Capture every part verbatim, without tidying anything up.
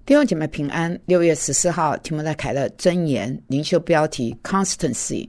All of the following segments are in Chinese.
弟兄姐妹平安。六月十四号，提摩太凯勒箴言灵修标题 Constancy。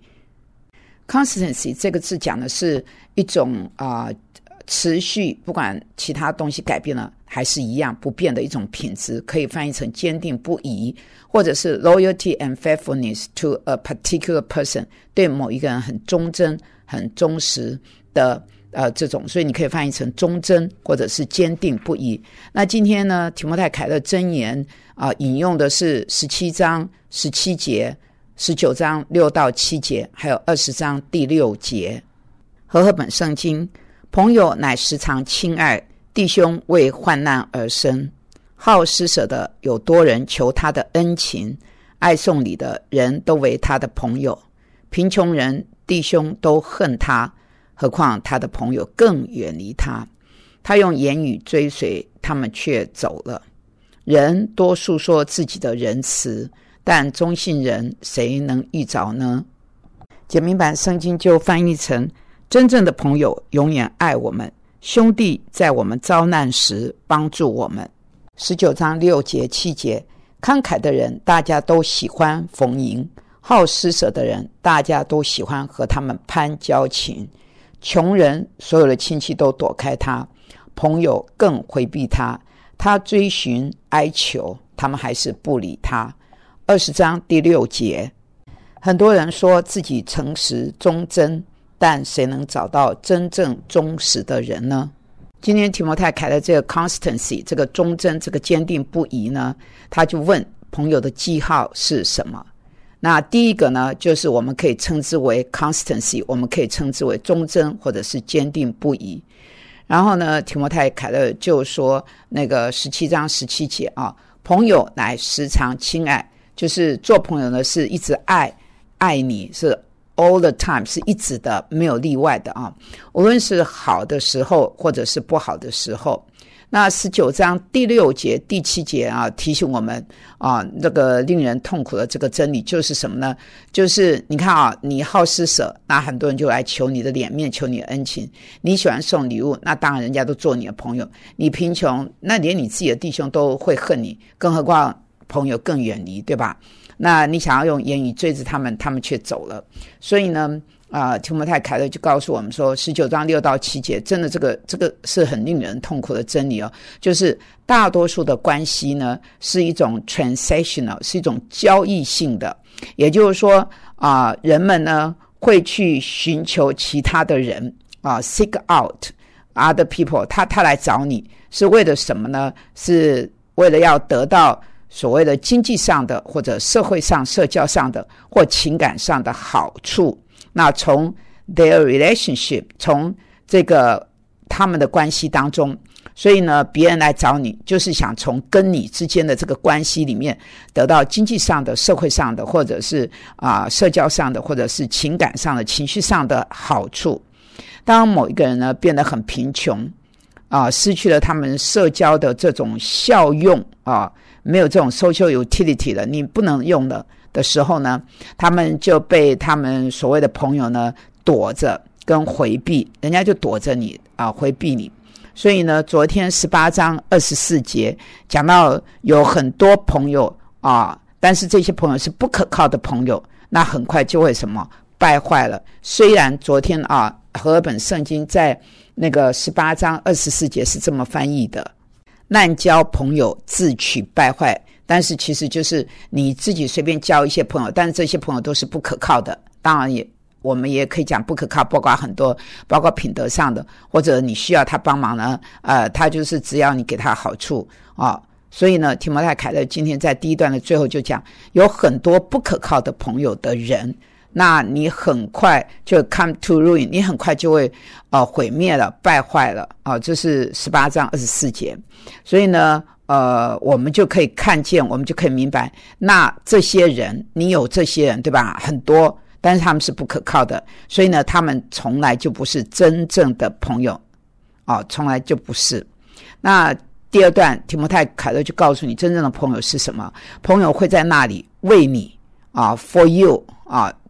Constancy 这个字讲的是一种、呃、持续，不管其他东西改变了还是一样不变的一种品质，可以翻译成坚定不移，或者是 loyalty and faithfulness to a particular person， 对某一个人很忠贞很忠实的呃，这种，所以你可以翻译成忠贞或者是坚定不移。那今天呢，提摩太凯勒箴言啊、呃，引用的是十七章十七节、十九章六到七节，还有二十章第六节。和合本圣经，朋友乃时常亲爱，弟兄为患难而生。好施舍的有多人求他的恩情，爱送礼的人都为他的朋友。贫穷人弟兄都恨他，何况他的朋友更远离他。他用言语追随，他们却走了。人多述说自己的仁慈，但忠信人谁能遇着呢？简明版圣经就翻译成：真正的朋友永远爱我们，兄弟在我们遭难时帮助我们。十九章六节七节，慷慨的人大家都喜欢逢迎，好施舍的人大家都喜欢和他们攀交情。穷人所有的亲戚都躲开他，朋友更回避他。他追寻哀求，他们还是不理他。二十章第六节，很多人说自己诚实忠贞，但谁能找到真正忠实的人呢？今天提摩太凯勒这个 constancy， 这个忠贞，这个坚定不移呢，他就问朋友的记号是什么。那第一个呢，就是我们可以称之为 constancy， 我们可以称之为忠贞或者是坚定不移。然后呢，提摩太凯勒就说那个十七章十七节啊，朋友乃时常亲爱，就是做朋友呢是一直爱爱你，是 all the time， 是一直的，没有例外的啊，无论是好的时候或者是不好的时候。那十九章第六节第七节啊，提醒我们啊，这个令人痛苦的这个真理就是什么呢？就是你看啊，你好施舍，那很多人就来求你的脸面，求你的恩情。你喜欢送礼物，那当然人家都做你的朋友。你贫穷，那连你自己的弟兄都会恨你，更何况朋友更远离，对吧？那你想要用言语追着他们，他们却走了。所以呢啊，提摩太凯勒就告诉我们说，十九章六到七节，真的这个这个是很令人痛苦的真理哦。就是大多数的关系呢，是一种 transactional， 是一种交易性的，也就是说啊、呃，人们呢会去寻求其他的人啊 ，seek out other people， 他他来找你是为了什么呢？是为了要得到所谓的经济上的，或者社会上、社交上的，或情感上的好处。那从 their relationship， 从这个他们的关系当中，所以呢，别人来找你，就是想从跟你之间的这个关系里面得到经济上的、社会上的，或者是啊、呃、社交上的，或者是情感上的、情绪上的好处。当某一个人呢变得很贫穷啊、呃，失去了他们社交的这种效用啊、呃，没有这种 social utility 了，你不能用了的时候呢，他们就被他们所谓的朋友呢躲着跟回避，人家就躲着你啊，回避你。所以呢，昨天十八章二十四节讲到有很多朋友啊，但是这些朋友是不可靠的朋友，那很快就会什么败坏了。虽然昨天啊，和合本圣经在那个十八章二十四节是这么翻译的，滥交朋友自取败坏，但是其实就是你自己随便交一些朋友，但是这些朋友都是不可靠的。当然也我们也可以讲不可靠，包括很多，包括品德上的，或者你需要他帮忙呢，呃，他就是只要你给他好处啊、哦。所以呢，提摩太凯勒今天在第一段的最后就讲，有很多不可靠的朋友的人，那你很快就 come to ruin， 你很快就会呃毁灭了，败坏了啊、哦。这是十八章二十四节。所以呢，呃，我们就可以看见，我们就可以明白，那这些人，你有这些人，对吧？很多。但是他们是不可靠的，所以呢，他们从来就不是真正的朋友，哦，从来就不是。那第二段，提摩太凯勒就告诉你，真正的朋友是什么？朋友会在那里为你啊 ，for you 啊，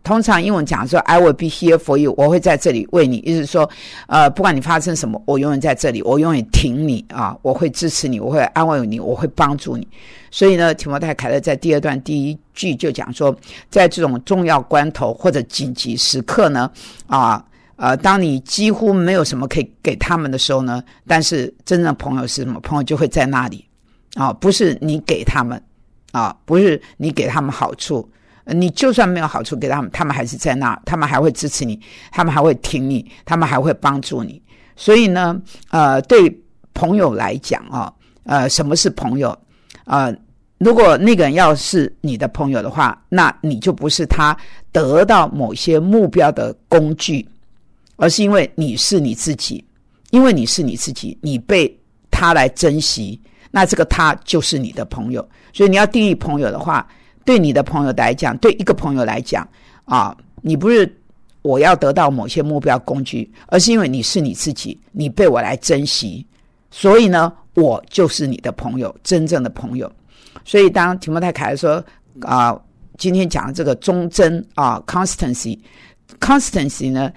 通常英文讲说 I will be here for you， 我会在这里为你，意思是说呃，不管你发生什么，我永远在这里，我永远挺你啊，我会支持你，我会安慰你，我会帮助你。所以呢，提摩太凯勒在第二段第一句就讲说，在这种重要关头或者紧急时刻呢啊呃，当你几乎没有什么可以给他们的时候呢，但是真正的朋友是什么？朋友就会在那里啊，不是你给他们啊，不是你给他们好处，你就算没有好处给他们，他们还是在那，他们还会支持你，他们还会挺你，他们还会帮助你。所以呢，呃，对朋友来讲啊，呃，什么是朋友？呃，如果那个人要是你的朋友的话，那你就不是他得到某些目标的工具。而是因为你是你自己，因为你是你自己，你被他来珍惜，那这个他就是你的朋友。所以你要定义朋友的话，对你的朋友来讲，对一个朋友来讲啊，你不是我要得到某些目标工具，而是因为你是你自己，你被我来珍惜，所以呢，我就是你的朋友，真正的朋友。所以当提摩太凯勒说啊，今天讲的这个忠贞啊 ，constancy，constancy constancy 呢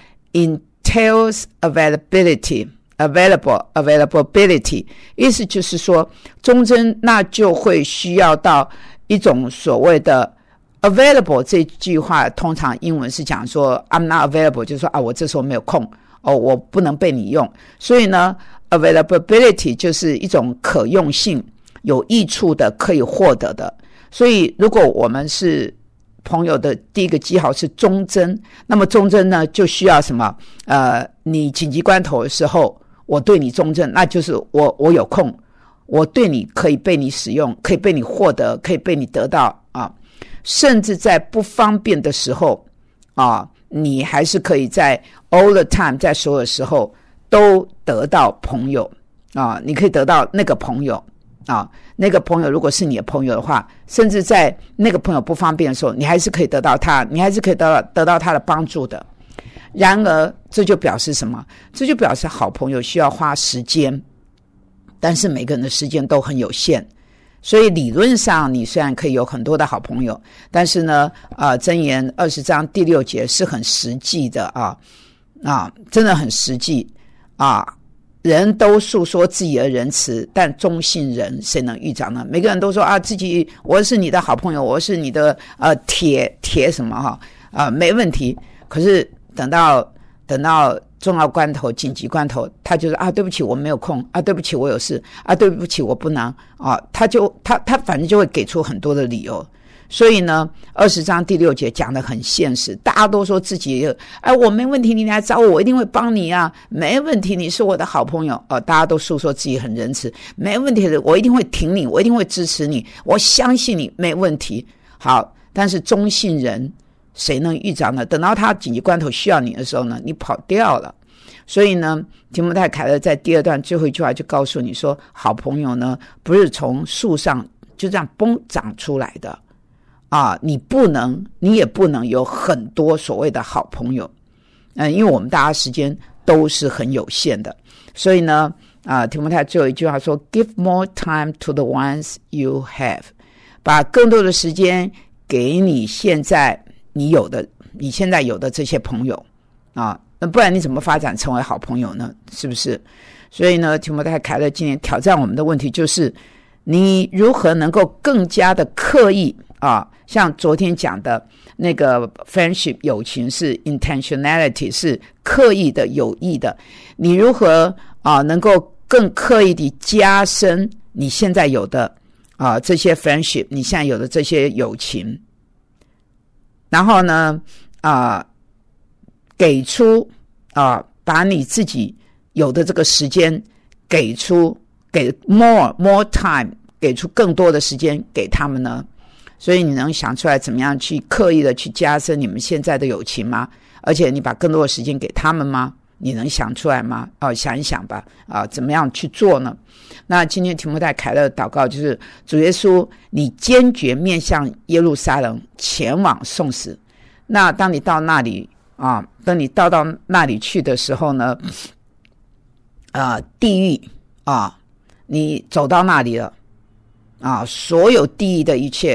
entails availability available availability 意思就是说忠贞那就会需要到一种所谓的 available 这句话通常英文是讲说 I'm not available 就是说啊我这时候没有空哦我不能被你用所以呢 availability 就是一种可用性有益处的可以获得的所以如果我们是朋友的第一个记号是忠贞那么忠贞呢就需要什么呃，你紧急关头的时候我对你忠贞那就是我我有空我对你可以被你使用可以被你获得可以被你得到啊，甚至在不方便的时候啊，你还是可以在 all the time 在所有的时候都得到朋友啊，你可以得到那个朋友啊，那个朋友如果是你的朋友的话甚至在那个朋友不方便的时候你还是可以得到他你还是可以得到得到他的帮助的然而这就表示什么这就表示好朋友需要花时间但是每个人的时间都很有限所以理论上你虽然可以有很多的好朋友但是呢呃，箴言二十章第六节是很实际的啊啊，真的很实际啊人都诉说自己的仁慈但忠信人谁能预兆呢每个人都说啊自己我是你的好朋友我是你的呃铁铁什么哈啊、呃、没问题可是等到等到重要关头紧急关头他就说啊对不起我没有空啊对不起我有事啊对不起我不能啊他就他他反正就会给出很多的理由所以呢二十章第六节讲得很现实大家都说自己哎我没问题你来找我我一定会帮你啊没问题你是我的好朋友哦，大家都诉说自己很仁慈没问题的我一定会挺你我一定会支持你我相信你没问题好但是忠信人谁能预兆呢等到他紧急关头需要你的时候呢你跑掉了所以呢提摩太凯勒在第二段最后一句话就告诉你说好朋友呢不是从树上就这样蹦长出来的啊，你不能你也不能有很多所谓的好朋友嗯，因为我们大家时间都是很有限的所以呢啊，提摩太最后一句话说 Give more time to the ones you have 把更多的时间给你现在你有的你现在有的这些朋友啊，那不然你怎么发展成为好朋友呢是不是所以呢提摩太凯勒今年挑战我们的问题就是你如何能够更加的刻意啊，像昨天讲的那个 friendship 友情是 intentionality 是刻意的有意的你如何啊能够更刻意地加深你现在有的啊这些 friendship 你现在有的这些友情然后呢啊给出啊把你自己有的这个时间给出给 more more time 给出更多的时间给他们呢所以你能想出来怎么样去刻意的去加深你们现在的友情吗而且你把更多的时间给他们吗你能想出来吗哦，想一想吧啊，怎么样去做呢那今天提摩太凯勒祷告就是主耶稣你坚决面向耶路撒冷前往送死那当你到那里啊当你到到那里去的时候呢啊地狱啊你走到那里了啊所有地狱的一切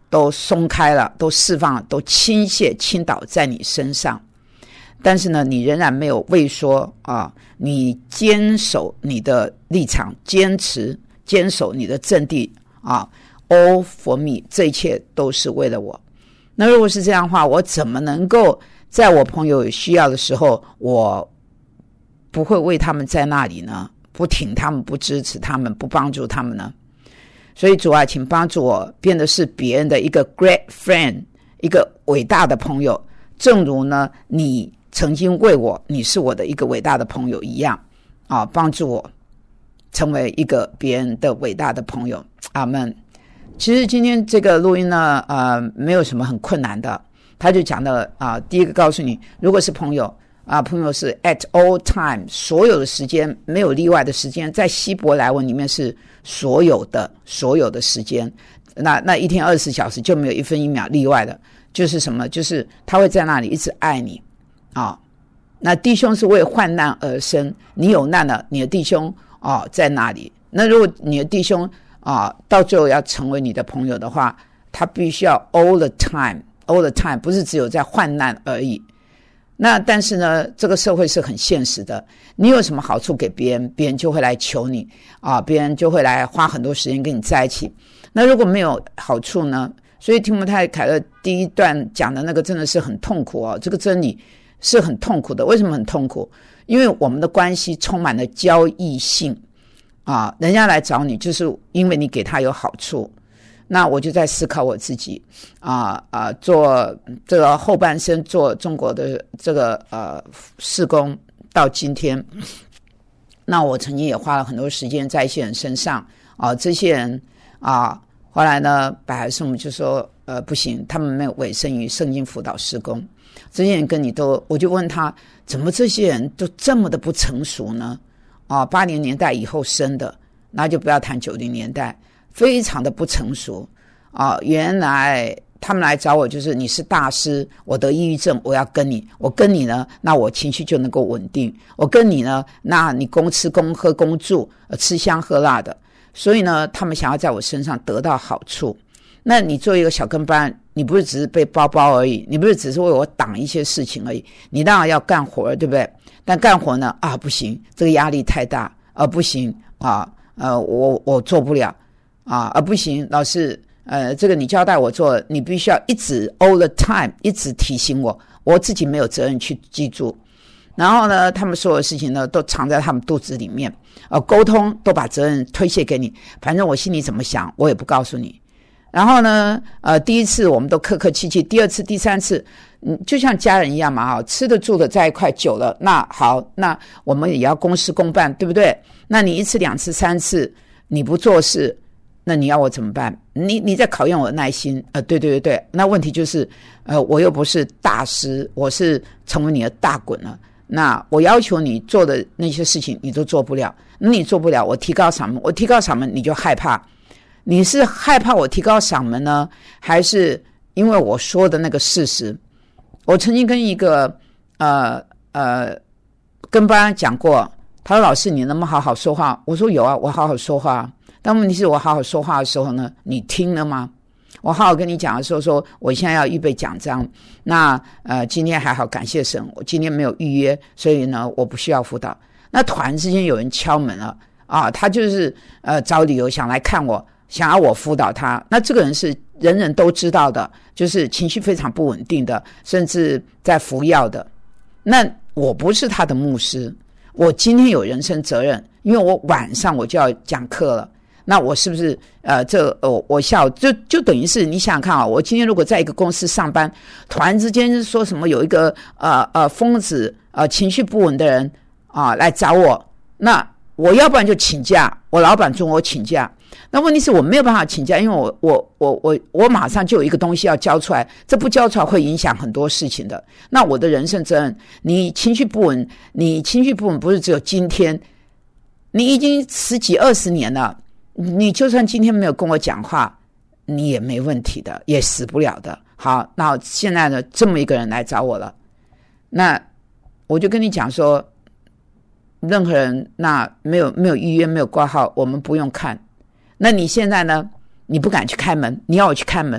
都松开了，都释放了，都倾泻倾倒在你身上。但是呢，你仍然没有畏缩啊！你坚守你的立场，坚持坚守你的阵地啊 ！All for me， 这一切都是为了我。那如果是这样的话，我怎么能够在我朋友有需要的时候，我不会为他们在那里呢？不挺他们，不支持他们，不帮助他们呢？所以主啊，请帮助我变得是别人的一个 great friend， 一个伟大的朋友，正如呢你曾经为我，你是我的一个伟大的朋友一样啊，帮助我成为一个别人的伟大的朋友。阿们。其实今天这个录音呢，呃，没有什么很困难的，他就讲的啊，第一个告诉你，如果是朋友啊，朋友是 at all time， 所有的时间没有例外的时间，在希伯来文里面是所有的所有的时间，那那一天二十四小时就没有一分一秒例外的，就是什么？就是他会在那里一直爱你。啊、哦，那弟兄是为患难而生，你有难了，你的弟兄哦在那里。那如果你的弟兄啊、哦、到最后要成为你的朋友的话，他必须要 all the time all the time， 不是只有在患难而已。那但是呢，这个社会是很现实的，你有什么好处给别人，别人就会来求你啊，别人就会来花很多时间跟你在一起。那如果没有好处呢？所以提摩太凯勒第一段讲的那个真的是很痛苦哦，这个真理是很痛苦的。为什么很痛苦？因为我们的关系充满了交易性啊，人家来找你就是因为你给他有好处。那我就在思考我自己啊啊，做这个后半生做中国的这个呃事工到今天，那我曾经也花了很多时间在一些人身上啊，这些人啊，后来呢，百海圣母就说呃不行，他们没有委身于圣经辅导事工。这些人跟你都，我就问他，怎么这些人都这么的不成熟呢？啊，八零年代以后生的，那就不要谈九零年代，非常的不成熟啊！原来他们来找我，就是你是大师，我得抑郁症，我要跟你，我跟你呢，那我情绪就能够稳定；我跟你呢，那你公吃公喝公住，吃香喝辣的。所以呢，他们想要在我身上得到好处。那你做一个小跟班，你不是只是背包包而已，你不是只是为我挡一些事情而已，你当然要干活，对不对？但干活呢，啊，不行，这个压力太大，啊，不行啊，呃，我我做不了啊，啊，不行，老师，呃，这个你交代我做，你必须要一直 all the time 一直提醒我，我自己没有责任去记住。然后呢，他们所有的事情呢，都藏在他们肚子里面，呃，沟通都把责任推卸给你，反正我心里怎么想，我也不告诉你。然后呢，呃，第一次我们都客客气气，第二次、第三次，嗯，就像家人一样嘛，哈，吃得住的在一块久了，那好，那我们也要公事公办，对不对？那你一次、两次、三次你不做事，那你要我怎么办？你你在考验我的耐心，呃，对对对对，那问题就是，呃，我又不是大师，我是成为你的大滚了。那我要求你做的那些事情，你都做不了，那你做不了，我提高嗓门，我提高嗓门，你就害怕。你是害怕我提高嗓门呢，还是因为我说的那个事实？我曾经跟一个呃呃跟班讲过，他说：“老师，你能不能好好说话？”我说：“有啊，我好好说话。”但问题是我好好说话的时候呢，你听了吗？我好好跟你讲的时候说，我现在要预备讲章。那呃，今天还好，感谢神，我今天没有预约，所以呢，我不需要辅导。那突然之间有人敲门了啊，他就是呃找理由想来看我。想要我辅导他，那这个人是人人都知道的，就是情绪非常不稳定的，甚至在服药的。那我不是他的牧师，我今天有人身责任，因为我晚上我就要讲课了。那我是不是呃，这呃，我下午就就等于是你想想看啊，我今天如果在一个公司上班，突然之间说什么有一个呃呃疯子呃情绪不稳的人啊来找我，那我要不然就请假，我老板准我请假。那问题是我没有办法请假，因为我我我我我马上就有一个东西要交出来，这不交出来会影响很多事情的。那我的人生责任，你情绪不稳，你情绪不稳不是只有今天，你已经十几二十年了，你就算今天没有跟我讲话，你也没问题的，也死不了的。好，那现在呢，这么一个人来找我了，那我就跟你讲说，任何人那没有没有预约没有挂号，我们不用看。那你现在呢？你不敢去开门，你要我去开门，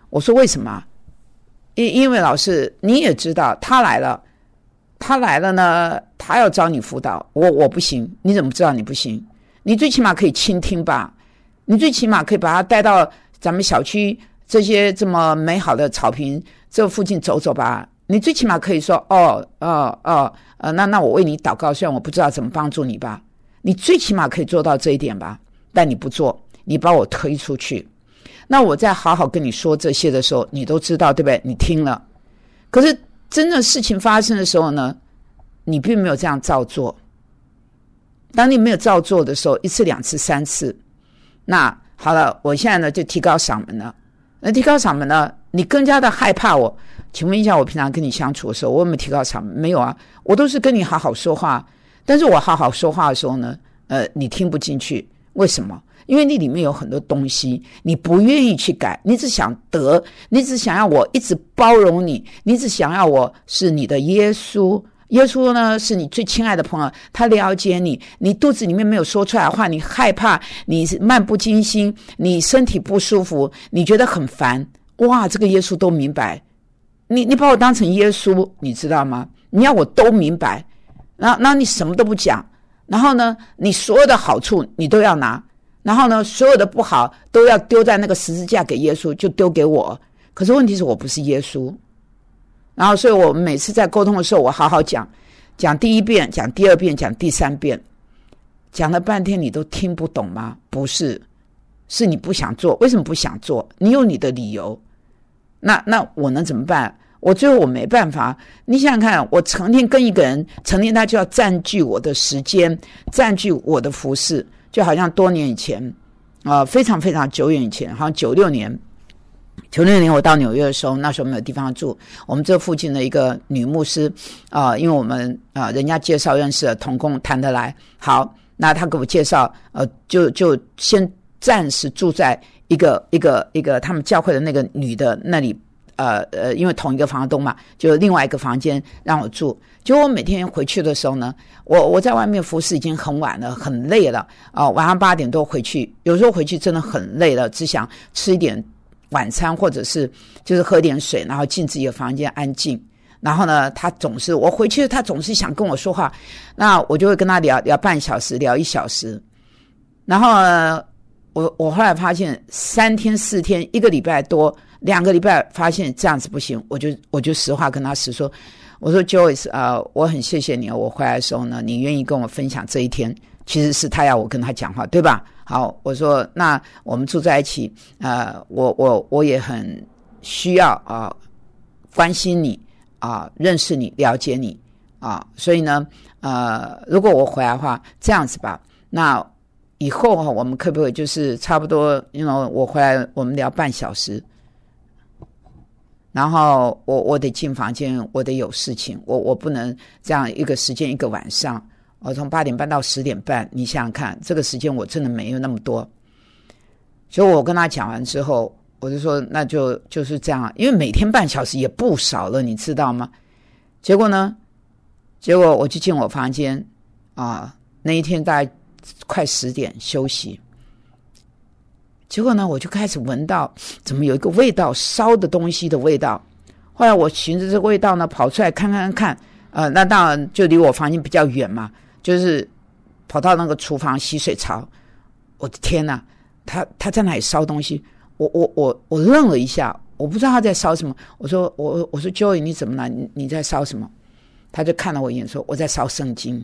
我说为什么？因因为老师你也知道他来了，他来了呢，他要找你辅导，我我不行，你怎么知道你不行？你最起码可以倾听吧，你最起码可以把他带到咱们小区这些这么美好的草坪这附近走走吧，你最起码可以说哦哦哦呃那那我为你祷告，虽然我不知道怎么帮助你吧，你最起码可以做到这一点吧，但你不做，你把我推出去，那我再好好跟你说这些的时候，你都知道对不对？你听了，可是真正事情发生的时候呢，你并没有这样照做。当你没有照做的时候，一次两次三次，那好了，我现在呢就提高嗓门了。那提高嗓门呢，你更加的害怕我。请问一下，我平常跟你相处的时候，我有没有提高嗓门？没有啊，我都是跟你好好说话。但是我好好说话的时候呢，呃，你听不进去，为什么？因为你里面有很多东西，你不愿意去改，你只想得，你只想要我一直包容你，你只想要我是你的耶稣。耶稣呢是你最亲爱的朋友，他了解你，你肚子里面没有说出来的话，你害怕，你漫不经心，你身体不舒服，你觉得很烦，哇，这个耶稣都明白，你你把我当成耶稣，你知道吗？你要我都明白，然后那你什么都不讲，然后呢你所有的好处你都要拿，然后呢所有的不好都要丢在那个十字架给耶稣，就丢给我。可是问题是我不是耶稣，然后所以我们每次在沟通的时候，我好好讲，讲第一遍，讲第二遍，讲第三遍，讲了半天你都听不懂吗？不是，是你不想做。为什么不想做？你有你的理由。那那我能怎么办？我最后我没办法。你想想看，我成天跟一个人，成天他就要占据我的时间，占据我的服事，就好像多年以前啊、呃，非常非常久远以前，好像九六年。九六年我到纽约的时候，那时候没有地方住，我们这附近的一个女牧师啊、呃，因为我们啊、呃、人家介绍认识的同工谈得来，好，那他给我介绍，呃，就就先暂时住在一个一个一个他们教会的那个女的那里，呃呃，因为同一个房东嘛，就另外一个房间让我住。结果我每天回去的时候呢，我我在外面服侍已经很晚了，很累了啊、呃，晚上八点多回去，有时候回去真的很累了，只想吃一点晚餐，或者是就是喝点水，然后进自己的房间安静。然后呢，他总是我回去，他总是想跟我说话，那我就会跟他聊聊半小时，聊一小时。然后呢，我我后来发现三天四天，一个礼拜多，两个礼拜，发现这样子不行，我就我就实话跟他实说，我说 Joyce 啊、呃，我很谢谢你，我回来的时候呢，你愿意跟我分享这一天，其实是他要我跟他讲话，对吧？好，我说那我们住在一起，呃，我我我也很需要啊、呃、关心你啊、呃，认识你，了解你啊、呃，所以呢，呃，如果我回来的话，这样子吧，那以后哈，我们可不可以就是差不多，因为我回来我们聊半小时，然后我我得进房间，我得有事情，我我不能这样一个时间一个晚上。我从八点半到十点半，你想想看，这个时间我真的没有那么多。所以我跟他讲完之后，我就说那就就是这样，因为每天半小时也不少了，你知道吗？结果呢，结果我就进我房间啊，那一天大概快十点休息。结果呢，我就开始闻到怎么有一个味道，烧的东西的味道。后来我循着这个味道呢，跑出来看看看，呃，那当然就离我房间比较远嘛。就是跑到那个厨房洗水槽，我的天哪，他他在那里烧东西，我我我我愣了一下，我不知道他在烧什么。我说我我说 Joey 你怎么了？你你在烧什么？他就看了我一眼说我在烧圣经。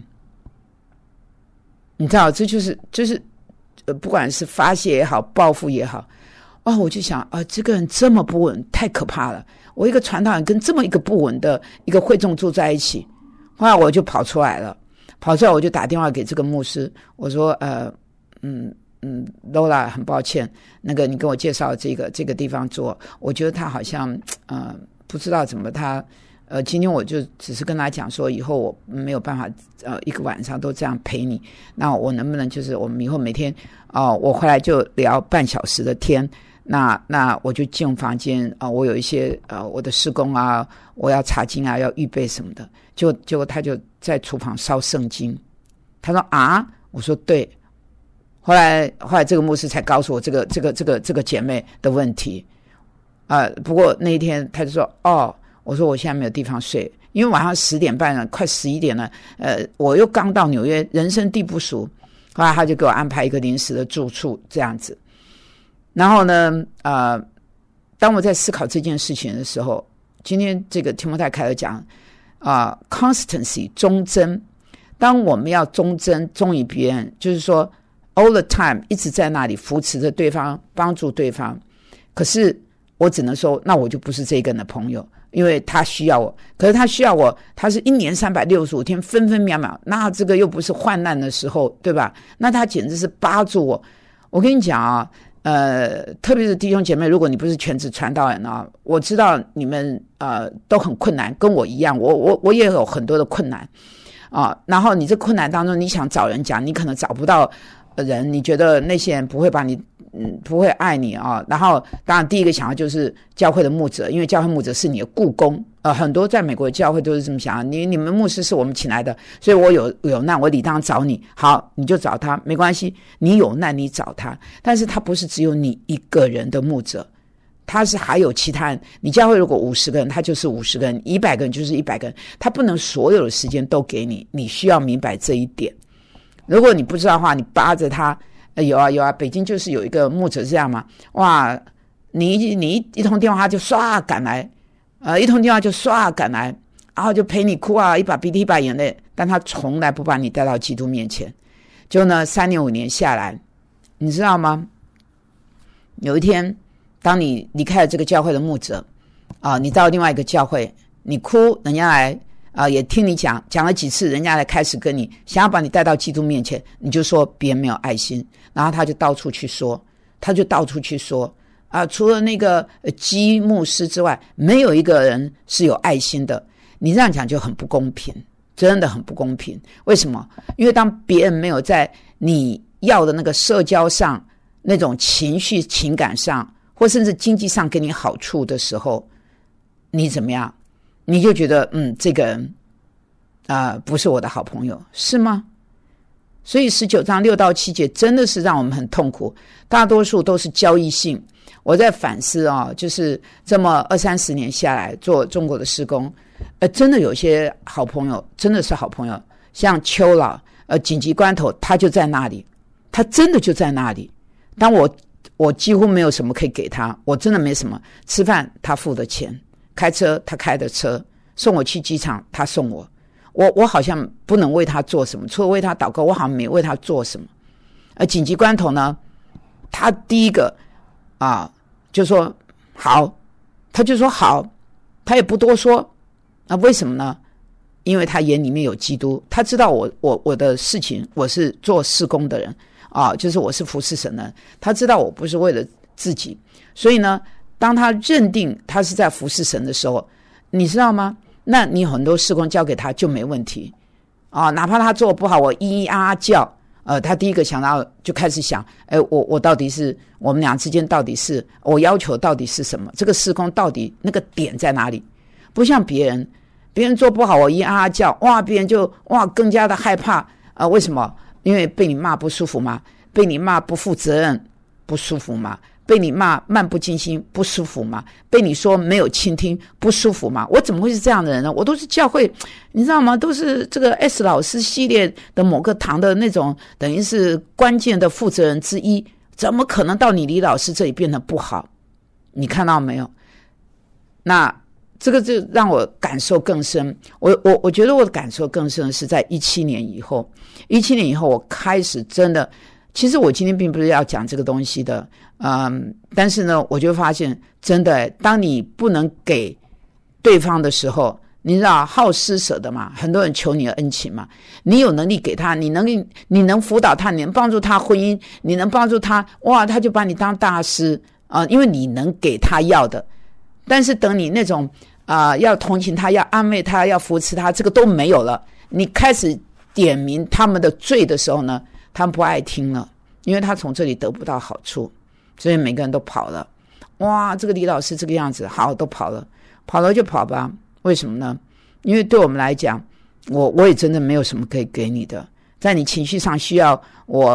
你知道这就是就是呃不管是发泄也好，报复也好，哦，我就想啊、呃，这个人这么不稳，太可怕了。我一个传道人跟这么一个不稳的一个会众住在一起。后来我就跑出来了，跑出来我就打电话给这个牧师，我说呃嗯嗯 Lola 很抱歉，那个你跟我介绍这个这个地方做，我觉得他好像呃不知道怎么他呃今天我就只是跟他讲说以后我没有办法呃一个晚上都这样陪你，那我能不能就是我们以后每天哦、呃、我回来就聊半小时的天，那那我就进房间啊、呃，我有一些呃我的事工啊，我要查经啊，要预备什么的。就结果他就在厨房烧圣经，他说啊，我说对。后来后来这个牧师才告诉我这个这个这个这个姐妹的问题。 呃，不过那一天他就说哦，我说我现在没有地方睡，因为晚上十点半了，快十一点了，呃，我又刚到纽约，人生地不熟，后来他就给我安排一个临时的住处这样子。然后呢，呃，当我在思考这件事情的时候，今天这个提摩太凯勒讲啊、呃、，constancy 忠贞。当我们要忠贞忠于别人，就是说 all the time 一直在那里扶持着对方，帮助对方。可是我只能说，那我就不是这个人的朋友，因为他需要我，可是他需要我，他是一年三百六十五天分分秒秒，那这个又不是患难的时候，对吧？那他简直是扒住我。我跟你讲啊，呃，特别是弟兄姐妹，如果你不是全职传道人啊，我知道你们呃都很困难，跟我一样，我我我也有很多的困难啊。然后你这困难当中，你想找人讲，你可能找不到人，你觉得那些人不会把你。嗯，不会爱你啊。然后，当然第一个想要就是教会的牧者，因为教会牧者是你的雇工。呃，很多在美国的教会都是这么想，你你们牧师是我们请来的，所以我有有难，我理当找你。好，你就找他，没关系，你有难你找他。但是他不是只有你一个人的牧者，他是还有其他人。你教会如果五十个人，他就是五十个人；一百个人就是一百个人。他不能所有的时间都给你，你需要明白这一点。如果你不知道的话，你扒着他。呃、有啊有啊，北京就是有一个牧者这样嘛，哇，你你一一通电话他就唰赶来，呃，一通电话就唰赶来，然后就陪你哭啊，一把鼻涕一把眼泪，但他从来不把你带到基督面前。就呢，三年五年下来，你知道吗？有一天，当你离开了这个教会的牧者啊、呃，你到另外一个教会，你哭，人家来。啊、呃，也听你讲讲了几次，人家来开始跟你想要把你带到基督面前，你就说别人没有爱心，然后他就到处去说，他就到处去说啊、呃，除了那个基牧师之外，没有一个人是有爱心的。你这样讲就很不公平，真的很不公平。为什么？因为当别人没有在你要的那个社交上、那种情绪、情感上，或甚至经济上给你好处的时候，你怎么样？你就觉得嗯，这个人啊、呃、不是我的好朋友，是吗？所以十九章六到七节真的是让我们很痛苦，大多数都是交易性。我在反思啊、哦，就是这么二三十年下来做中国的事工，呃，真的有些好朋友真的是好朋友，像邱老，呃，紧急关头他就在那里，他真的就在那里。当我我几乎没有什么可以给他，我真的没什么，吃饭他付的钱。开车他开的车，送我去机场他送我，我我好像不能为他做什么，除了为他祷告，我好像没为他做什么。而紧急关头呢，他第一个啊就说好，他就说好，他也不多说。那为什么呢？因为他眼里面有基督，他知道我我我的事情，我是做事工的人啊，就是我是服侍神的，他知道我不是为了自己，所以呢。当他认定他是在服侍神的时候，你知道吗？那你很多事工交给他就没问题啊，哪怕他做不好，我咿咿啊啊叫，呃，他第一个想到就开始想，哎，我我到底是我们俩之间到底是我要求到底是什么？这个事工到底那个点在哪里？不像别人，别人做不好，我咿啊啊叫，哇，别人就哇更加的害怕啊、呃？为什么？因为被你骂不舒服吗？被你骂不负责任不舒服吗？被你骂漫不经心不舒服吗？被你说没有倾听不舒服吗？我怎么会是这样的人呢？我都是教会，你知道吗？都是这个 S 老师系列的某个堂的那种，等于是关键的负责人之一，怎么可能到你李老师这里变得不好？你看到没有？那这个就让我感受更深。我我我觉得我的感受更深是在一七年以后，一七年以后我开始真的。其实我今天并不是要讲这个东西的，嗯，但是呢，我就发现真的，当你不能给对方的时候，你知道好施舍的嘛，很多人求你的恩情嘛，你有能力给他，你能你能辅导他，你能帮助他婚姻，你能帮助他，哇，他就把你当大师啊、呃，因为你能给他要的。但是等你那种啊、呃，要同情他，要安慰他，要扶持他，这个都没有了，你开始点名他们的罪的时候呢？他们不爱听了，因为他从这里得不到好处，所以每个人都跑了。哇，这个李老师这个样子，好，都跑了，跑了就跑吧。为什么呢？因为对我们来讲，我我也真的没有什么可以给你的。在你情绪上需要我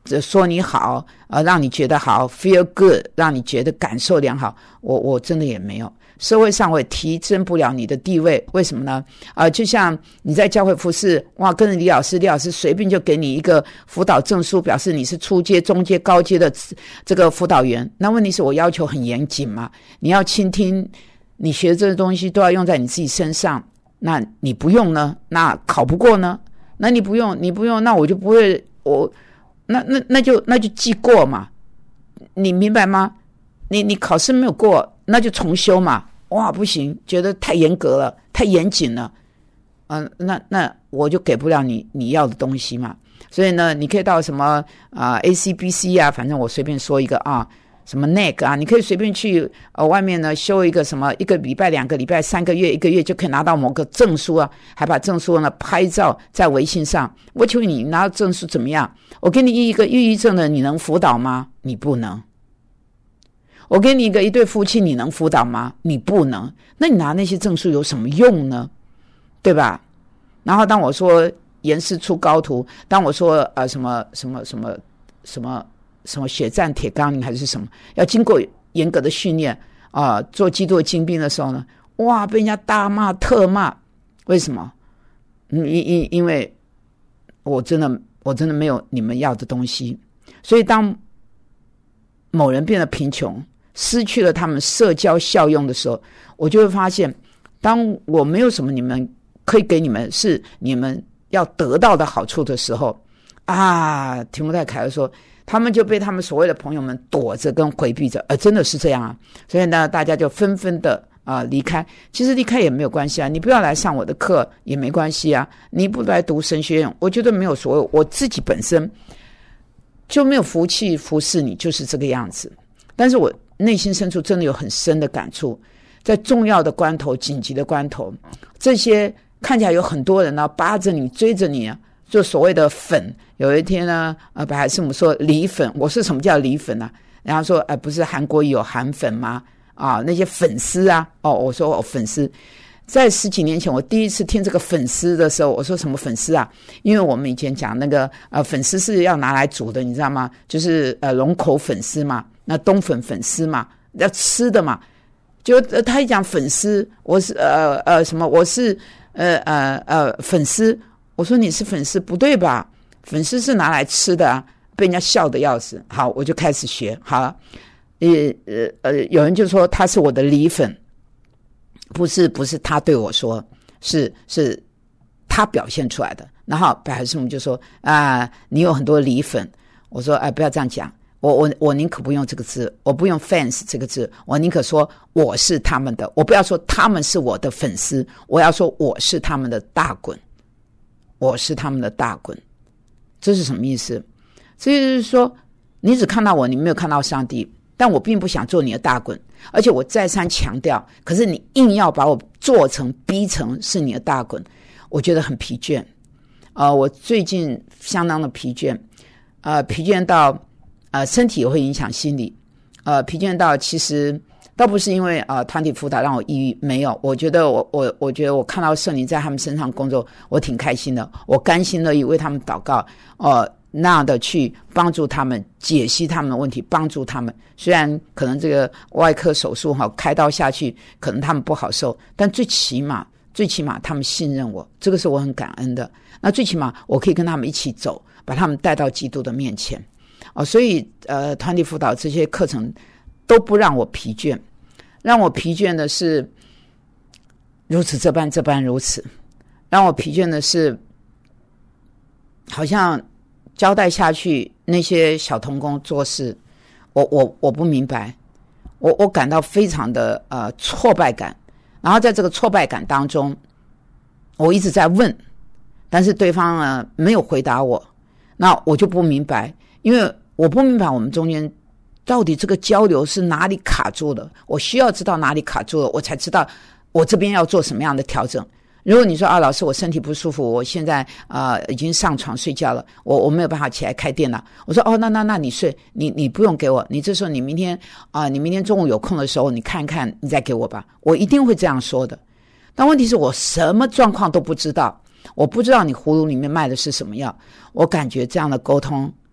说你好，呃，让你觉得好 feel good， 让你觉得感受良好，我我真的也没有。社会上我也提升不了你的地位，为什么呢？啊、呃，就像你在教会服侍，哇，跟着李老师，李老师随便就给你一个辅导证书，表示你是初阶、中阶、高阶的这个辅导员。那问题是我要求很严谨嘛，你要倾听，你学这些东西都要用在你自己身上。那你不用呢？那考不过呢？那你不用，你不用，那我就不会，我那那那就那就记过嘛，你明白吗？你你考试没有过，那就重修嘛。哇，不行，觉得太严格了，太严谨了，嗯、呃，那那我就给不了你你要的东西嘛。所以呢，你可以到什么啊、呃、A C B C 啊，反正我随便说一个啊，什么 N E C 啊，你可以随便去呃外面呢修一个什么一个礼拜、两个礼拜、三个月、一个月就可以拿到某个证书啊，还把证书呢拍照在微信上。我求你拿到证书怎么样？我给你一个抑郁症的，你能辅导吗？你不能。我给你一个一对夫妻，你能辅导吗？你不能。那你拿那些证书有什么用呢？对吧？然后当我说严师出高徒，当我说呃什么什么什么什么什么血战铁钢还是什么，要经过严格的训练啊、呃，做基督的精兵的时候呢，哇，被人家大骂特骂。为什么？因因因为我真的我真的没有你们要的东西。所以当某人变得贫穷，失去了他们社交效用的时候，我就会发现，当我没有什么你们可以给你们是你们要得到的好处的时候啊，提摩太凯勒说他们就被他们所谓的朋友们躲着跟回避着，呃，真的是这样啊。所以呢，大家就纷纷的啊、呃、离开。其实离开也没有关系啊，你不要来上我的课也没关系啊，你不来读神学院，我觉得没有所谓，我自己本身就没有福气服侍你，就是这个样子。但是我内心深处真的有很深的感触，在重要的关头、紧急的关头，这些看起来有很多人呢扒着你、追着你啊，就所谓的粉。有一天呢，呃，白海师母说梨粉，我说什么叫梨粉啊？然后说，呃，不是韩国有韩粉吗？啊，那些粉丝啊，哦，我说哦，粉丝。在十几年前，我第一次听这个粉丝的时候，我说什么粉丝啊？因为我们以前讲那个呃粉丝是要拿来煮的，你知道吗？就是呃龙口粉丝嘛，那冬粉粉丝嘛，要吃的嘛。就、呃、他一讲粉丝，我是呃呃什么？我是呃呃呃粉丝。我说你是粉丝不对吧？粉丝是拿来吃的啊，被人家笑得要死。好，我就开始学。好了，呃呃呃，有人就说他是我的梨粉。不是不是他对我说，是是他表现出来的。然后白海师母就说啊、呃，你有很多梨粉。我说哎、呃，不要这样讲，我我我宁可不用这个字，我不用 fans 这个字，我宁可说我是他们的，我不要说他们是我的粉丝，我要说我是他们的大滚，我是他们的大滚。这是什么意思？这就是说你只看到我，你没有看到上帝。但我并不想做你的大滚，而且我再三强调，可是你硬要把我做成逼成是你的大滚，我觉得很疲倦。呃，我最近相当的疲倦，呃，疲倦到呃身体也会影响心理，呃，疲倦到其实倒不是因为呃团体辅导让我抑郁，没有，我觉得我我我觉得我看到圣灵在他们身上工作，我挺开心的，我甘心乐意为他们祷告，呃。那样的去帮助他们解析他们的问题，帮助他们。虽然可能这个外科手术哈开刀下去，可能他们不好受，但最起码最起码他们信任我，这个是我很感恩的。那最起码我可以跟他们一起走，把他们带到基督的面前。哦，所以呃，团体辅导这些课程都不让我疲倦，让我疲倦的是如此这般这般如此，让我疲倦的是好像。交代下去，那些小童工做事，我我我不明白，我我感到非常的呃挫败感。然后在这个挫败感当中，我一直在问，但是对方呢没有回答我，那我就不明白，因为我不明白我们中间到底这个交流是哪里卡住了，我需要知道哪里卡住了，我才知道我这边要做什么样的调整。如果你说啊，老师，我身体不舒服，我现在啊、呃、已经上床睡觉了，我我没有办法起来开电脑。我说哦，那那那你睡，你你不用给我，你这时候你明天啊、呃，你明天中午有空的时候，你看看，你再给我吧。我一定会这样说的。但问题是我什么状况都不知道，我不知道你葫芦里面卖的是什么药，我感觉这样的沟通，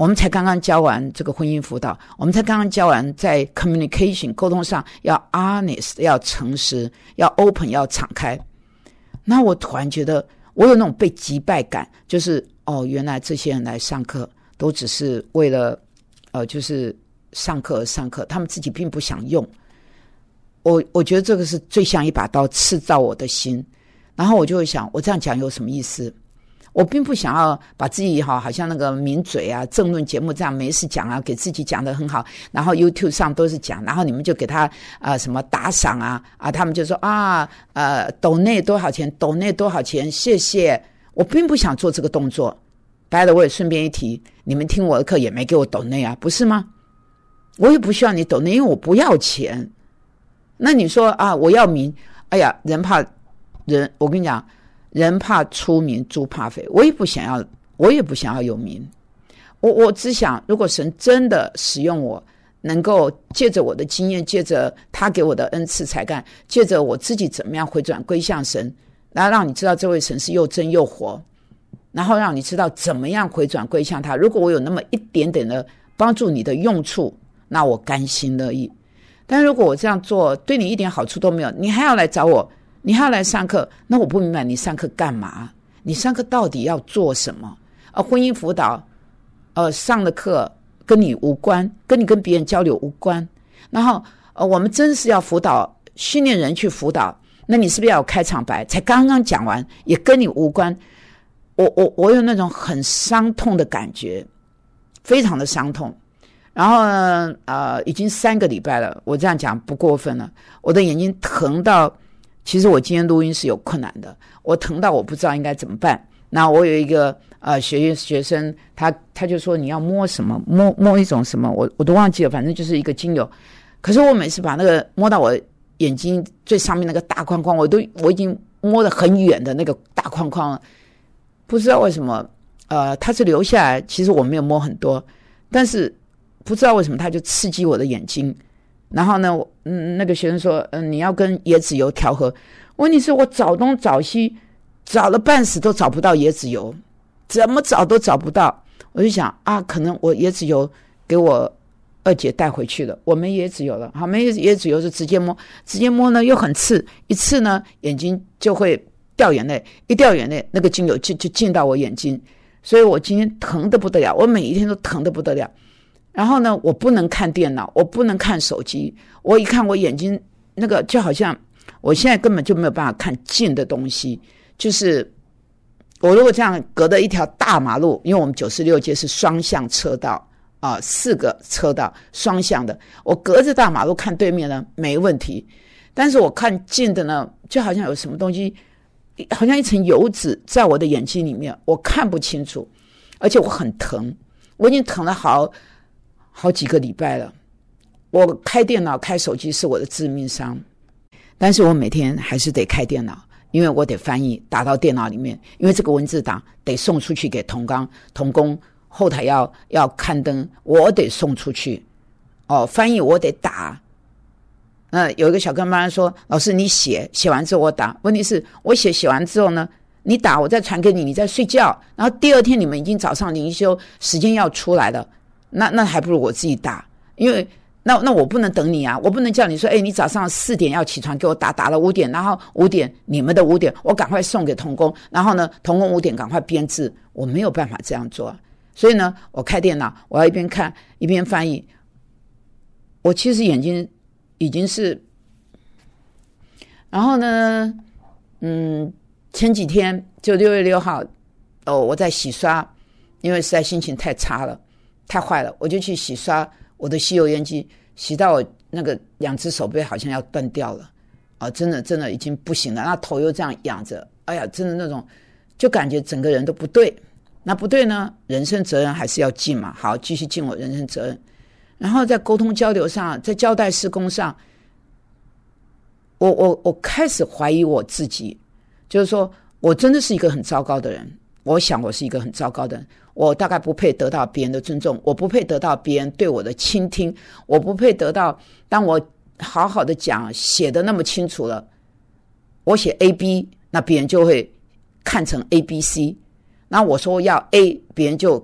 我们才刚刚教完这个婚姻辅导，我们才刚刚教完在 communication 沟通上要 honest 要诚实，要 open 要敞开。那我突然觉得我有那种被击败感，就是哦，原来这些人来上课都只是为了呃，就是上课而上课，他们自己并不想用。我我觉得这个是最像一把刀刺到我的心，然后我就会想，我这样讲有什么意思？我并不想要把自己好好像那个名嘴啊，政论节目这样没事讲啊，给自己讲得很好，然后 YouTube 上都是讲，然后你们就给他啊、呃、什么打赏啊啊，他们就说啊呃donate多少钱 donate 多少钱，谢谢。我并不想做这个动作。大家的我也顺便一提，你们听我的课也没给我donate啊，不是吗？我也不需要你donate，因为我不要钱。那你说啊，我要名，哎呀，人怕人，我跟你讲。人怕出名，猪怕肥。我也不想要，我也不想要有名。我我只想，如果神真的使用我，能够借着我的经验，借着他给我的恩赐才干，借着我自己怎么样回转归向神，然后让你知道这位神是又真又活，然后让你知道怎么样回转归向他。如果我有那么一点点的帮助你的用处，那我甘心乐意。但如果我这样做对你一点好处都没有，你还要来找我，你还要来上课，那我不明白你上课干嘛？你上课到底要做什么？呃，婚姻辅导，呃，上的课跟你无关，跟你跟别人交流无关。然后，呃，我们真是要辅导，训练人去辅导，那你是不是要有开场白？才刚刚讲完，也跟你无关。我我我有那种很伤痛的感觉，非常的伤痛。然后呢，呃，已经三个礼拜了，我这样讲不过分了。我的眼睛疼到。其实我今天录音是有困难的，我疼到我不知道应该怎么办。那我有一个呃学学生，他他就说你要摸什么，摸摸一种什么，我我都忘记了，反正就是一个精油。可是我每次把那个摸到我眼睛最上面那个大框框，我都我已经摸得很远的那个大框框了，不知道为什么，呃，他是留下来，其实我没有摸很多，但是不知道为什么他就刺激我的眼睛。然后呢，嗯，那个学生说，嗯、呃，你要跟椰子油调和。问题是我找东找西，找了半死都找不到椰子油，怎么找都找不到。我就想啊，可能我椰子油给我二姐带回去了，我没椰子油了。好，没椰子油就直接摸，直接摸呢又很刺，一刺呢眼睛就会掉眼泪，一掉眼泪那个精油就就进到我眼睛，所以我今天疼得不得了，我每一天都疼得不得了。然后呢，我不能看电脑，我不能看手机，我一看我眼睛那个就好像我现在根本就没有办法看近的东西，就是我如果这样隔着一条大马路，因为我们九十六街是双向车道啊、呃，四个车道双向的，我隔着大马路看对面呢没问题，但是我看近的呢，就好像有什么东西，好像一层油脂在我的眼睛里面，我看不清楚，而且我很疼，我已经疼了好好几个礼拜了。我开电脑开手机是我的致命伤，但是我每天还是得开电脑，因为我得翻译打到电脑里面，因为这个文字档得送出去给同工，同工后台要要刊登，我得送出去。哦，翻译我得打。呃，有一个小跟班说，老师你写写完之后我打，问题是我写写完之后呢，你打我再传给你，你在睡觉，然后第二天你们已经早上灵修时间要出来了，那那还不如我自己打，因为那那我不能等你啊，我不能叫你说，哎，你早上四点要起床给我打，打了五点，然后五点你们的五点我赶快送给同工，然后呢同工五点赶快编制，我没有办法这样做。所以呢，我开电脑，我要一边看一边翻译。我其实眼睛已经是，然后呢，嗯，前几天就六月六号，哦，我在洗刷，因为实在心情太差了，太坏了，我就去洗刷我的吸油烟机，洗到我那个两只手背好像要断掉了，啊，真的真的已经不行了，那头又这样仰着，哎呀，真的那种，就感觉整个人都不对。那不对呢，人生责任还是要尽嘛，好，继续尽我人生责任。然后在沟通交流上，在交代事工上，我我我开始怀疑我自己，就是说我真的是一个很糟糕的人，我想我是一个很糟糕的人，我大概不配得到别人的尊重，我不配得到别人对我的倾听，我不配得到当我好好的讲写的那么清楚了，我写 A B， 那别人就会看成 A B C， 那我说要 A， 别人就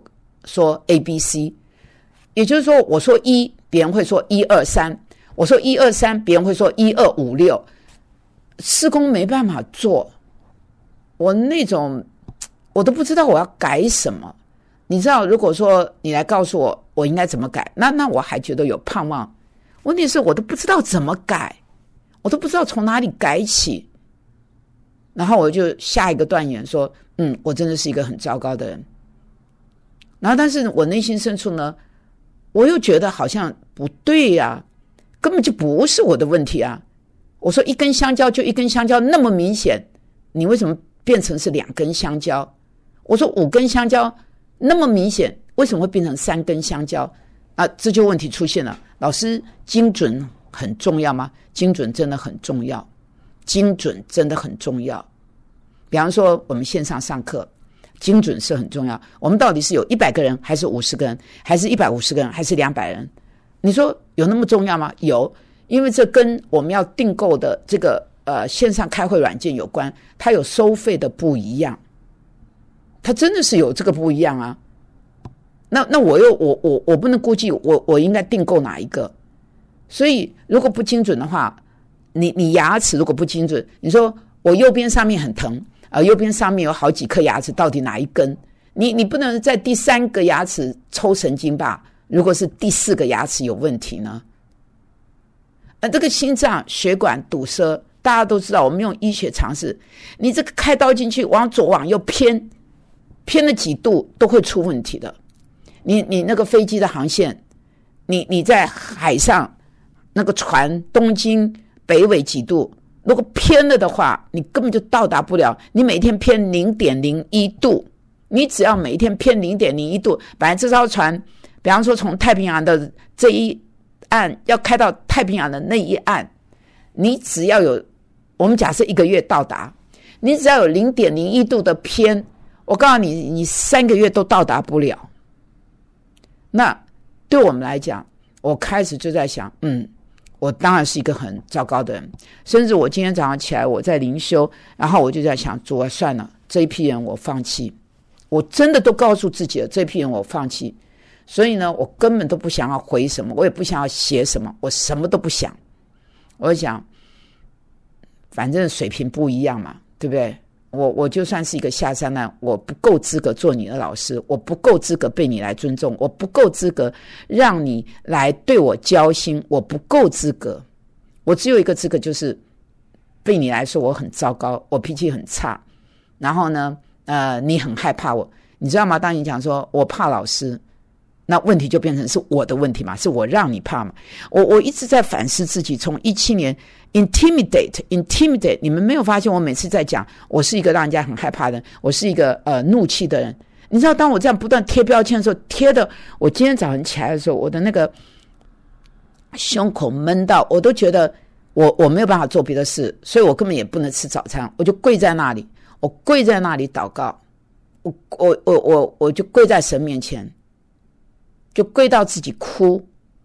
说 A B C， 也就是说我说一，别人会说一二三，我说一二三，别人会说一二五六，施工没办法做，我那种我都不知道我要改什么。你知道，如果说你来告诉我我应该怎么改，那那我还觉得有盼望。问题是我都不知道怎么改，我都不知道从哪里改起。然后我就下一个断言说，嗯，我真的是一个很糟糕的人。然后但是我内心深处呢，我又觉得好像不对呀、啊，根本就不是我的问题啊。我说一根香蕉就一根香蕉那么明显，你为什么变成是两根香蕉？我说五根香蕉那么明显，为什么会变成三根香蕉？啊，这就问题出现了。老师，精准很重要吗？精准真的很重要，精准真的很重要。比方说我们线上上课，精准是很重要。我们到底是有一百个人还是五十个人，还是一百五十个人，还是两百人？你说有那么重要吗？有，因为这跟我们要订购的这个呃线上开会软件有关，它有收费的不一样，它真的是有这个不一样啊。那那我又我我我不能估计我我应该订购哪一个，所以如果不精准的话，你你牙齿如果不精准，你说我右边上面很疼，呃右边上面有好几颗牙齿，到底哪一根？你你不能在第三个牙齿抽神经吧？如果是第四个牙齿有问题呢？呃，这个心脏血管堵塞，大家都知道，我们用医学常识，你这个开刀进去，往左往右偏，偏了几度都会出问题的。你你那个飞机的航线，你你在海上那个船东经北纬几度，如果偏了的话，你根本就到达不了。你每天偏 零点零一度，你只要每天偏 零点零一度，本来这艘船比方说从太平洋的这一岸要开到太平洋的那一岸，你只要有，我们假设一个月到达，你只要有 零点零一度的偏，我告诉你，你三个月都到达不了。那对我们来讲，我开始就在想，嗯，我当然是一个很糟糕的人。甚至我今天早上起来，我在灵修，然后我就在想，主啊，算了，这一批人我放弃。我真的都告诉自己了，这一批人我放弃。所以呢，我根本都不想要回什么，我也不想要写什么，我什么都不想。我想，反正水平不一样嘛，对不对？我我就算是一个下三滥，我不够资格做你的老师，我不够资格被你来尊重，我不够资格让你来对我交心，我不够资格。我只有一个资格，就是对你来说我很糟糕，我脾气很差，然后呢呃，你很害怕我，你知道吗？当你讲说我怕老师，那问题就变成是我的问题嘛，是我让你怕嘛。我我一直在反思自己，从一七年 intimidate intimidate， 你们没有发现我每次在讲我是一个让人家很害怕的人，我是一个呃怒气的人。你知道当我这样不断贴标签的时候，贴的我今天早上起来的时候，我的那个胸口闷到我都觉得我我没有办法做别的事，所以我根本也不能吃早餐，我就跪在那里，我跪在那里祷告，我我我我我就跪在神面前，就跪到自己哭，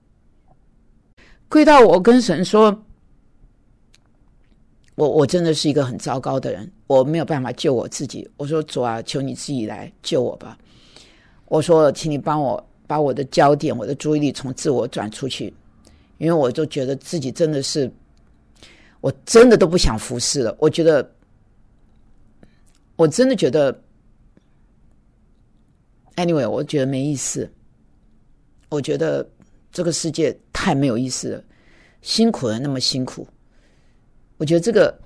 跪到我跟神说，我我真的是一个很糟糕的人，我没有办法救我自己。我说主啊，求你自己来救我吧。我说请你帮我把我的焦点，我的注意力从自我转出去，因为我就觉得自己真的是，我真的都不想服侍了。我觉得我真的觉得 anyway 我觉得没意思，我觉得这个世界太没有意思了，辛苦人那么辛苦，我觉得这个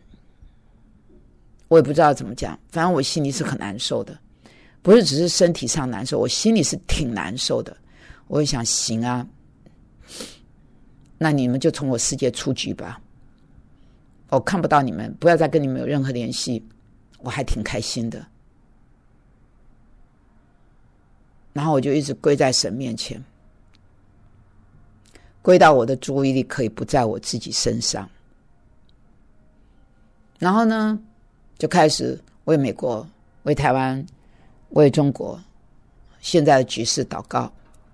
我也不知道怎么讲，反正我心里是很难受的，不是只是身体上难受，我心里是挺难受的。我会想行啊，那你们就从我世界出局吧，我看不到你们，不要再跟你们有任何联系，我还挺开心的。然后我就一直跪在神面前，跪到我的注意力可以不在我自己身上。然后呢，就开始为美国、为台湾、为中国现在的局势祷告。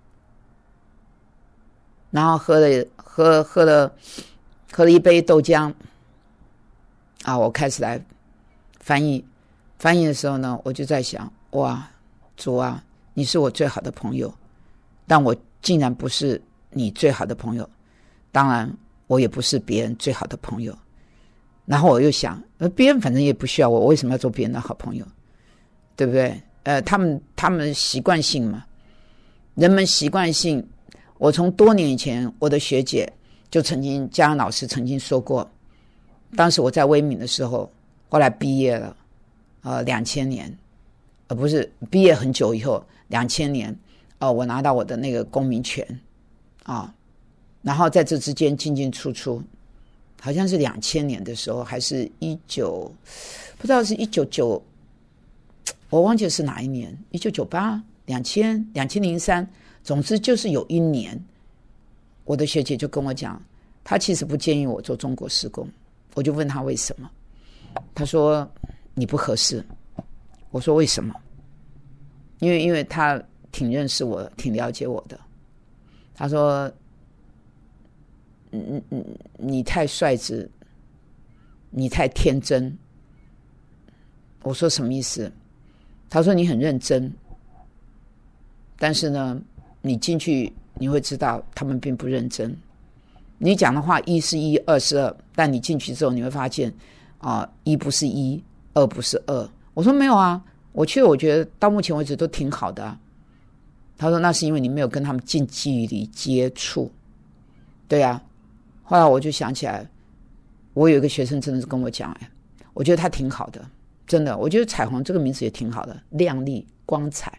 然后喝了喝喝了喝了一杯豆浆啊，我开始来翻译。翻译的时候呢，我就在想，哇，主啊， 你是我最好的朋友，但我竟然不是你最好的朋友，当然我也不是别人最好的朋友。然后我又想，别人反正也不需要我，我为什么要做别人的好朋友，对不对？呃，他们他们习惯性嘛，人们习惯性。我从多年以前，我的学姐就曾经，嘉恩老师曾经说过，当时我在威敏的时候，后来毕业了，呃，两千年，呃，不是毕业很久以后，两千年，呃，我拿到我的那个公民权，啊，然后在这之间进进出出，好像是两千年的时候，还是一九，不知道是一九九，我忘记是哪一年，一九九八、两千、两千零三，总之就是有一年，我的学姐就跟我讲，她其实不建议我做中国事工，我就问她为什么，她说你不合适，我说为什么？因为因为她挺认识我，挺了解我的，她说，嗯嗯，你太率直，你太天真。我说什么意思？他说你很认真，但是呢，你进去你会知道他们并不认真。你讲的话一是一，二是二，但你进去之后你会发现，啊、呃，一不是一，二不是二。我说没有啊，我去，我觉得到目前为止都挺好的啊。他说那是因为你没有跟他们近距离接触。对啊，后来我就想起来，我有一个学生真的是跟我讲，哎，我觉得他挺好的。真的，我觉得彩虹这个名字也挺好的，亮丽光彩。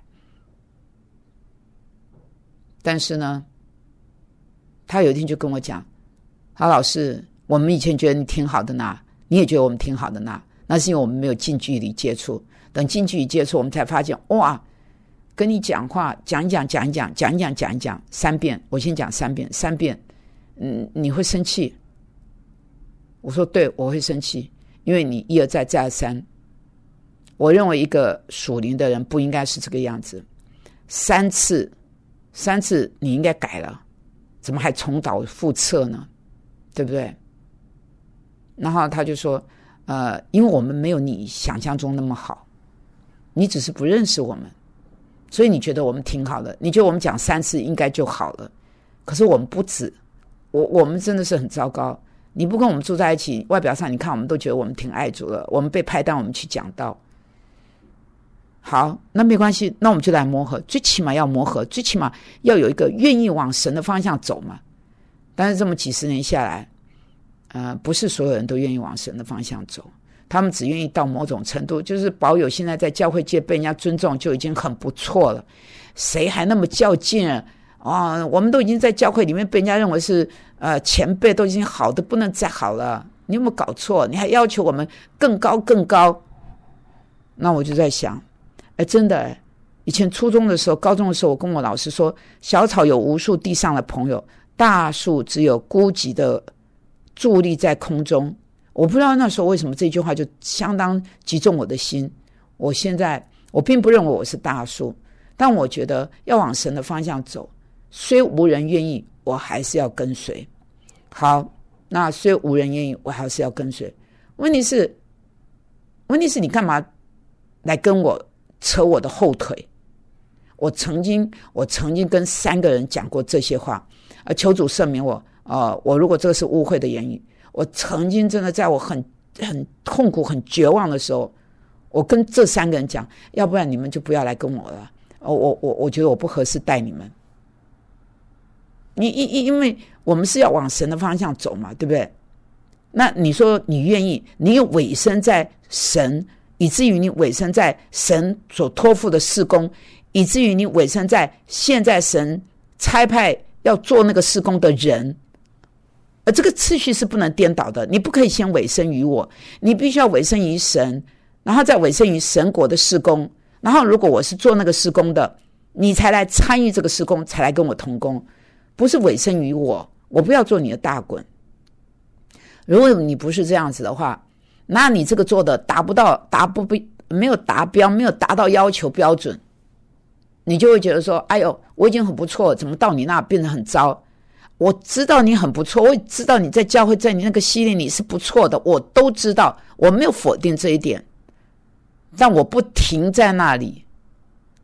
但是呢，他有一天就跟我讲，他老师，我们以前觉得你挺好的呢，你也觉得我们挺好的呢，那是因为我们没有近距离接触，等近距离接触我们才发现，哇，跟你讲话讲一讲讲一讲讲一讲讲一讲三遍，我先讲三遍三遍，嗯，你会生气。我说对，我会生气，因为你一而再再而三。我认为一个属灵的人不应该是这个样子，三次三次你应该改了，怎么还重蹈覆辙呢？对不对？然后他就说，呃，因为我们没有你想象中那么好，你只是不认识我们，所以你觉得我们挺好的，你觉得我们讲三次应该就好了，可是我们不止，我我们真的是很糟糕。你不跟我们住在一起，外表上你看我们都觉得我们挺爱主的，我们被派单我们去讲道。好，那没关系，那我们就来磨合，最起码要磨合，最起码要有一个愿意往神的方向走嘛。但是这么几十年下来，呃，不是所有人都愿意往神的方向走，他们只愿意到某种程度，就是保有现在在教会界被人家尊重就已经很不错了，谁还那么较劲啊？哦，我们都已经在教会里面被人家认为是呃前辈，都已经好的不能再好了，你有没有搞错？你还要求我们更高更高？那我就在想，哎，真的哎，以前初中的时候、高中的时候，我跟我老师说，小草有无数地上的朋友，大树只有孤寂的伫立在空中。我不知道那时候为什么这句话就相当击中我的心。我现在我并不认为我是大树，但我觉得要往神的方向走，虽无人愿意，我还是要跟随。好，那虽无人愿意，我还是要跟随。问题是，问题是你干嘛来跟我扯我的后腿？我曾经，我曾经跟三个人讲过这些话，呃，求主赦免我。呃，我如果这个是误会的言语，我曾经真的在我很很痛苦、很绝望的时候，我跟这三个人讲，要不然你们就不要来跟我了。哦，我我我觉得我不合适带你们。你因因为我们是要往神的方向走嘛，对不对？那你说你愿意，你有委身在神，以至于你委身在神所托付的事工，以至于你委身在现在神差派要做那个事工的人，而这个次序是不能颠倒的。你不可以先委身于我，你必须要委身于神，然后再委身于神国的事工。然后如果我是做那个事工的，你才来参与这个事工，才来跟我同工，不是委身于我，我不要做你的大滚。如果你不是这样子的话，那你这个做的达不到，达不没有达标，没有达到要求标准，你就会觉得说，哎呦，我已经很不错，怎么到你那变得很糟？我知道你很不错，我也知道你在教会，在你那个系列里是不错的，我都知道，我没有否定这一点，但我不停在那里，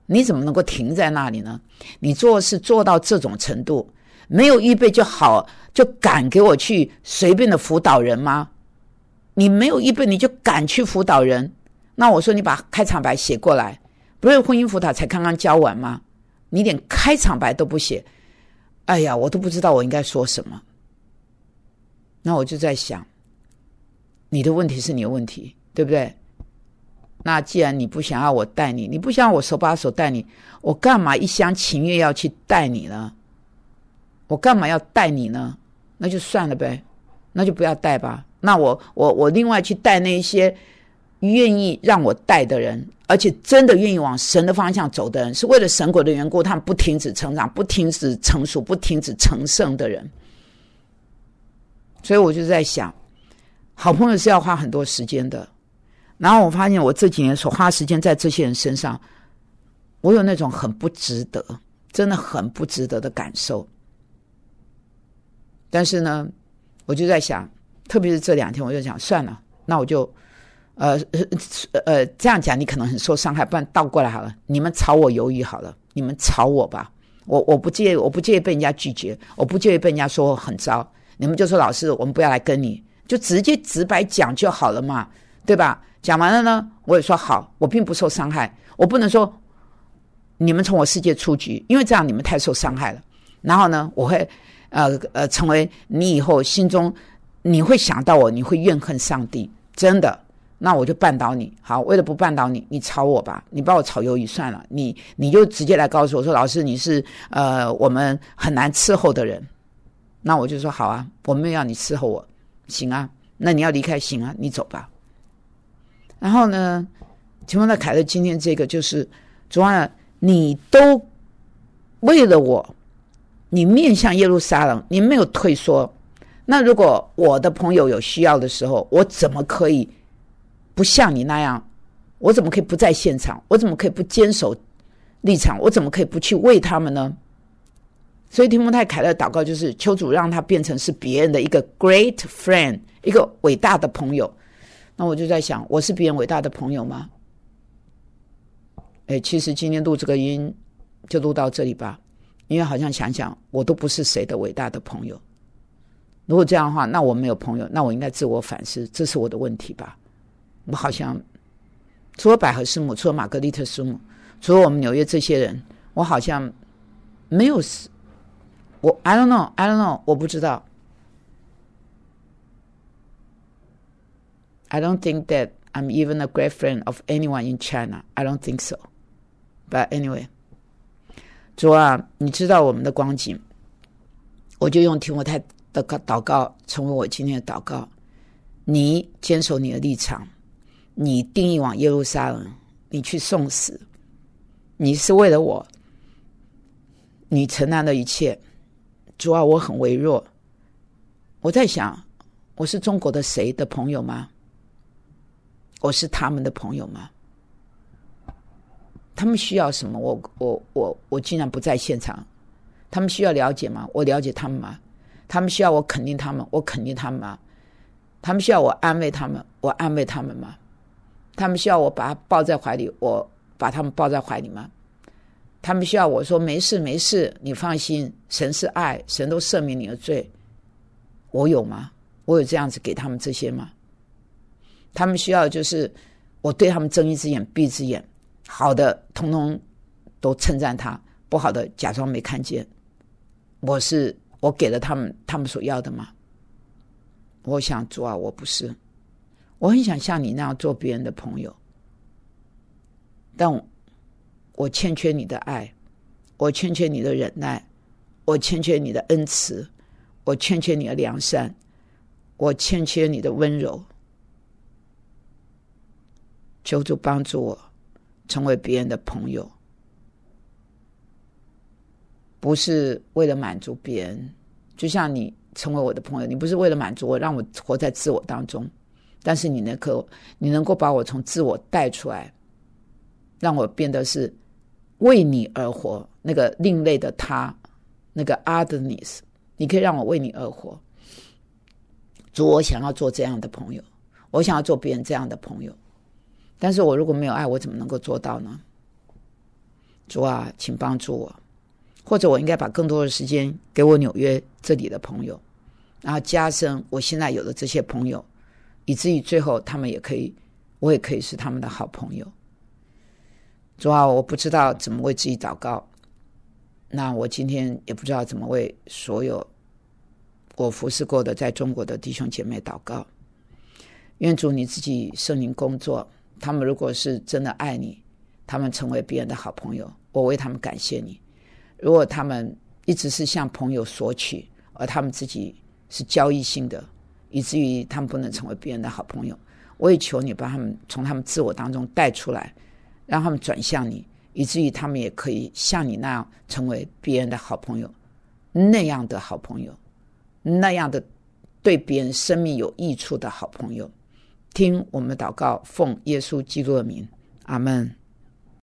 你怎么能够停在那里呢？你做事做到这种程度，没有预备就好，就敢给我去随便的辅导人吗？你没有预备你就敢去辅导人？那我说你把开场白写过来，不是婚姻辅导才刚刚教完吗？你连开场白都不写，哎呀，我都不知道我应该说什么。那我就在想，你的问题是你的问题，对不对？那既然你不想要我带你，你不想要我手把手带你，我干嘛一厢情愿要去带你呢？我干嘛要带你呢？那就算了呗，那就不要带吧。那我我我另外去带那一些愿意让我带的人，而且真的愿意往神的方向走的人，是为了神国的缘故，他们不停止成长，不停止成熟，不停止成圣的人。所以我就在想，好朋友是要花很多时间的。然后我发现我这几年所花时间在这些人身上，我有那种很不值得，真的很不值得的感受。但是呢，我就在想，特别是这两天，我就想算了，那我就呃呃这样讲你可能很受伤害，不然倒过来好了，你们炒我鱿鱼好了，你们炒我吧，我我不介意，我不介意被人家拒绝，我不介意被人家说我很糟，你们就说老师我们不要来跟你，就直接直白讲就好了嘛，对吧？讲完了呢，我也说好，我并不受伤害，我不能说你们从我世界出局，因为这样你们太受伤害了。然后呢，我会呃呃成为你以后心中你会想到我，你会怨恨上帝，真的。那我就绊倒你，好，为了不绊倒你，你炒我吧，你把我炒鱿鱼算了，你你就直接来告诉我说，老师你是呃我们很难伺候的人，那我就说好啊，我没有要你伺候我，行啊，那你要离开，行啊，你走吧。然后呢，提摩太凯勒今天这个就是主啊，你都为了我，你面向耶路撒冷，你没有退缩。那如果我的朋友有需要的时候，我怎么可以不像你那样？我怎么可以不在现场？我怎么可以不坚守立场？我怎么可以不去为他们呢？所以提摩太凯勒祷告就是求主让他变成是别人的一个 great friend， 一个伟大的朋友。那我就在想，我是别人伟大的朋友吗？诶，其实今天录这个音就录到这里吧，因为好像想想我都不是谁的伟大的朋友。如果这样的话，那我没有朋友，那我应该自我反思，这是我的问题吧。我好像除了百合师母，除了玛格丽特师母，除了我们纽约这些人，我好像没有，我 I don't know I don't know 我不知道。I don't think that I'm even a great friend of anyone in China. I don't think so. But anyway, 主啊，你知道我们的光景，我就用提摩太的祷告成为我今天的祷告。你坚守你的立场，你定义往耶路撒冷，你去送死，你是为了我，你承担了一切。主啊，我很微弱。我在想，我是中国的谁的朋友吗？我是他们的朋友吗？他们需要什么？我我我我竟然不在现场。他们需要了解吗？我了解他们吗？他们需要我肯定他们？我肯定他们吗？他们需要我安慰他们？我安慰他们吗？他们需要我把他抱在怀里？我把他们抱在怀里吗？他们需要我说没事没事，你放心，神是爱，神都赦免你的罪。我有吗？我有这样子给他们这些吗？他们需要就是我对他们睁一只眼闭一只眼，好的通通都称赞他，不好的假装没看见。我是我给了他们他们所要的吗？我想主啊，我不是。我很想像你那样做别人的朋友，但我我欠缺你的爱，我欠缺你的忍耐，我欠缺你的恩慈，我欠缺你的良善，我欠缺你的温柔。求主帮助我成为别人的朋友，不是为了满足别人。就像你成为我的朋友，你不是为了满足我，让我活在自我当中，但是你能够你能够把我从自我带出来，让我变得是为你而活，那个另类的他，那个 otherness， 你可以让我为你而活。主，我想要做这样的朋友，我想要做别人这样的朋友，但是我如果没有爱，我怎么能够做到呢？ 主啊，请帮助我，或者我应该把更多的时间给我纽约这里的朋友，然后加深我现在有的这些朋友，以至于最后他们也可以，我也可以是他们的好朋友。主啊，我不知道怎么为自己祷告，那我今天也不知道怎么为所有我服侍过的在中国的弟兄姐妹祷告。愿主你自己圣灵工作，他们如果是真的爱你，他们成为别人的好朋友，我为他们感谢你。如果他们一直是向朋友索取，而他们自己是交易性的，以至于他们不能成为别人的好朋友，我也求你把他们从他们自我当中带出来，让他们转向你，以至于他们也可以像你那样成为别人的好朋友，那样的好朋友，那样的对别人生命有益处的好朋友。听我们的祷告，奉耶稣基督的名，阿们。